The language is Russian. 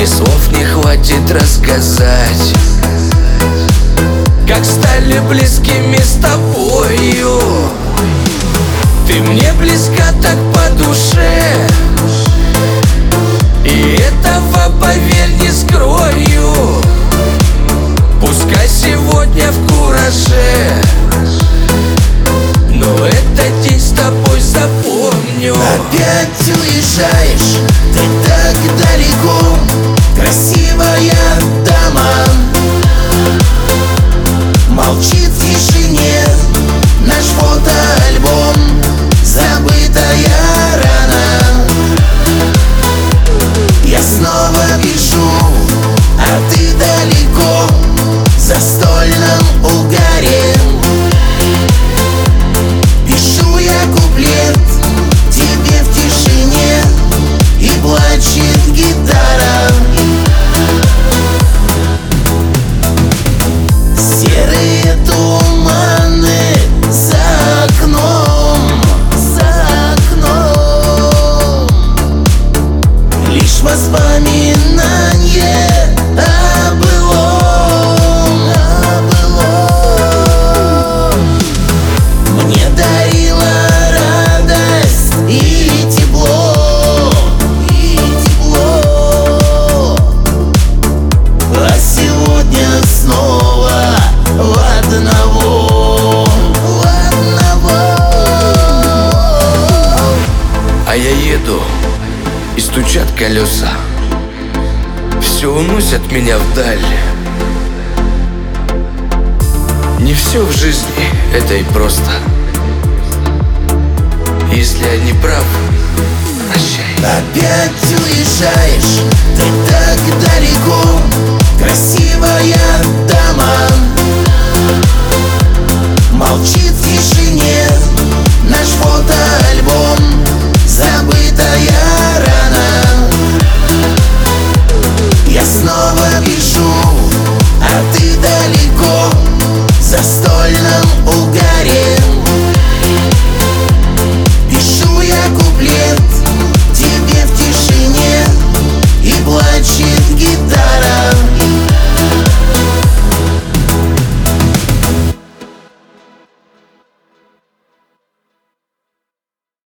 И слов не хватит рассказать, как стали близкими с тобою. Ты мне близка так по душе, и этого, поверь, не скрою. Пускай сегодня в кураже, но этот день с тобой запомню. Опять уезжаешь, ты так далеко, красивая дама. Молчит в тишине наш фотоальбом, забытая рана. Я снова пишу, а ты далеко, в застольном угаре. Пишу я куплет тебе в тишине, и плачет гитара. Серые туманы за окном, лишь воспоминание о былом. Мне дарила радость и тепло, а сегодня снова в одного. А я еду, и стучат колеса, все уносят меня вдаль. Не все в жизни это и просто. Если я не прав, прощай. Опять уезжаешь, ты так далеко, красивая дама. Молчит в тишине наш фотоальбом, забытая рана. Я снова пишу, а ты далеко, застольный